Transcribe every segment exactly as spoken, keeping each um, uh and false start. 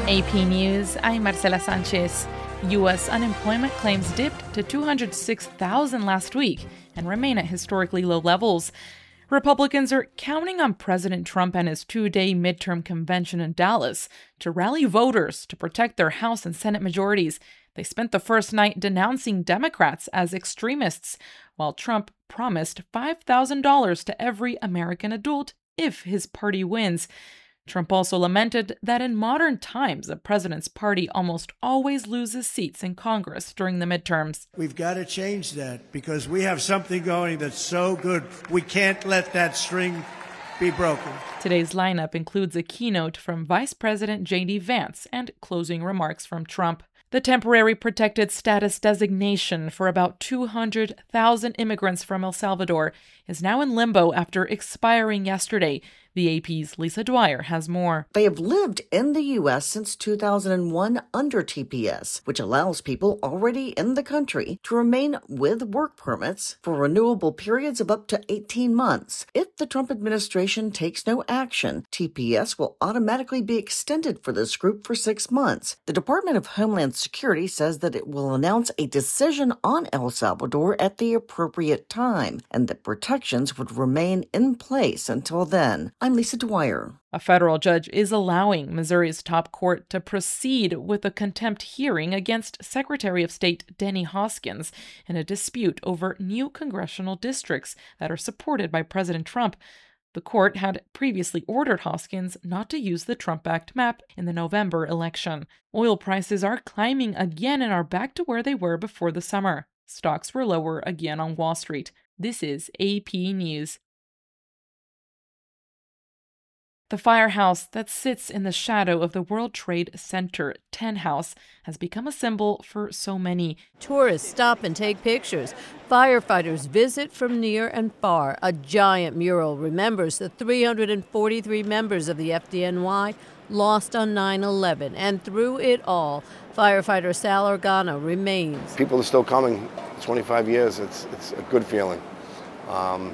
A P News, I'm Marcela Sanchez. U S unemployment claims dipped to two hundred six thousand last week and remain at historically low levels. Republicans are counting on President Trump and his two-day midterm convention in Dallas to rally voters to protect their House and Senate majorities. They spent the first night denouncing Democrats as extremists, while Trump promised five thousand dollars to every American adult if his party wins. Trump also lamented that in modern times, the president's party almost always loses seats in Congress during the midterms. We've got to change that because we have something going that's so good. We can't let that string be broken. Today's lineup includes a keynote from Vice President J D Vance and closing remarks from Trump. The temporary protected status designation for about two hundred thousand immigrants from El Salvador is now in limbo after expiring yesterday. The A P's Lisa Dwyer has more. They have lived in the U S since two thousand one under T P S, which allows people already in the country to remain with work permits for renewable periods of up to eighteen months. If the Trump administration takes no action, T P S will automatically be extended for this group for six months. The Department of Homeland Security says that it will announce a decision on El Salvador at the appropriate time, and that protections would remain in place until then. I'm Lisa Dwyer. A federal judge is allowing Missouri's top court to proceed with a contempt hearing against Secretary of State Denny Hoskins in a dispute over new congressional districts that are supported by President Trump. The court had previously ordered Hoskins not to use the Trump-backed map in the November election. Oil prices are climbing again and are back to where they were before the summer. Stocks were lower again on Wall Street. This is A P News. The firehouse that sits in the shadow of the World Trade Center Ten House has become a symbol for so many. Tourists stop and take pictures. Firefighters visit from near and far. A giant mural remembers the three hundred forty-three members of the F D N Y lost on nine eleven. And through it all, firefighter Sal Organo remains. People are still coming. twenty-five years, it's, it's a good feeling. Um,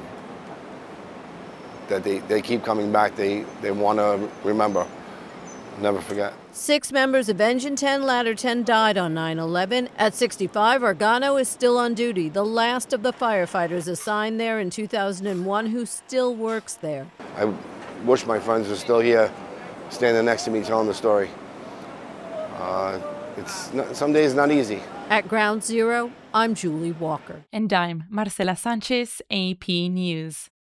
that they, they keep coming back, they, they want to remember, never forget. Six members of Engine ten, Ladder ten died on nine eleven. At sixty-five, Organo is still on duty, the last of the firefighters assigned there in two thousand one who still works there. I wish my friends were still here, standing next to me telling the story. Uh, it's not, some days not easy. At Ground Zero, I'm Julie Walker. And I'm Marcela Sanchez, A P News.